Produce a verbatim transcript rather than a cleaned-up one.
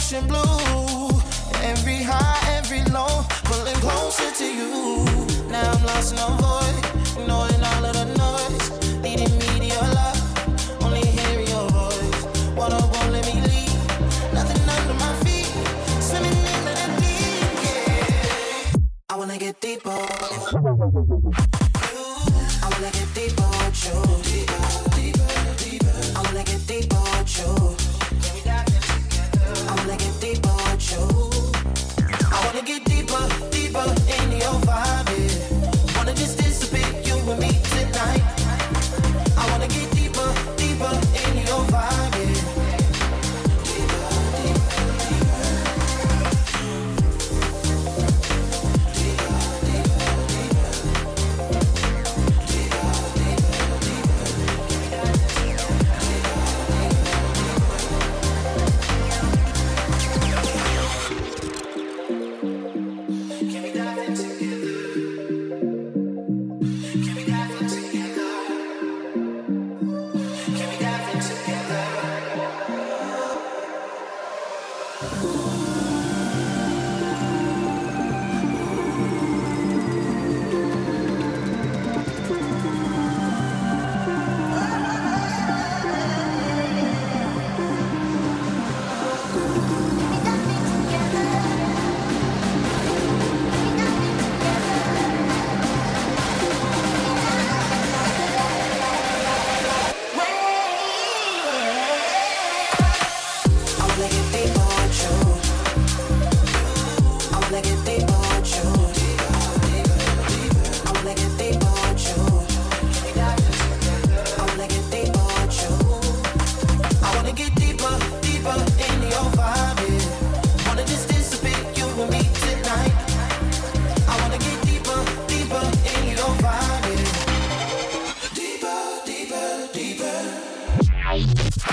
ocean blue. Every high, every low, pulling closer to you. Now I'm lost in a void, ignoring all of the noise, leading me to your love, only hearing your voice. Water won't let me leave, nothing under my feet, swimming in the deep, yeah. I wanna get deeper. I wanna get deeper with you. Deeper, deeper, deeper. I wanna get deeper with you. Can we dive in together? I wanna get deeper with you. I wanna get deeper, deeper into your vibe, yeah. Wanna just dissipate you and me tonight. I wanna get deeper, deeper into your vibe, yeah. Deeper, deeper, deeper. Deeper, deeper, deeper. Deeper, deeper, deeper. Can we dive in together? Can we dive in together? Can we dive in together? I wanna get deeper with you. I wanna get deeper with you. I wanna get deeper with you. I wanna get deeper with you. I wanna get deeper, deeper into your vibe, yeah. Wanna just dissipate you and me tonight. I wanna get deeper, deeper into your vibe, yeah. Deeper, deeper, deeper.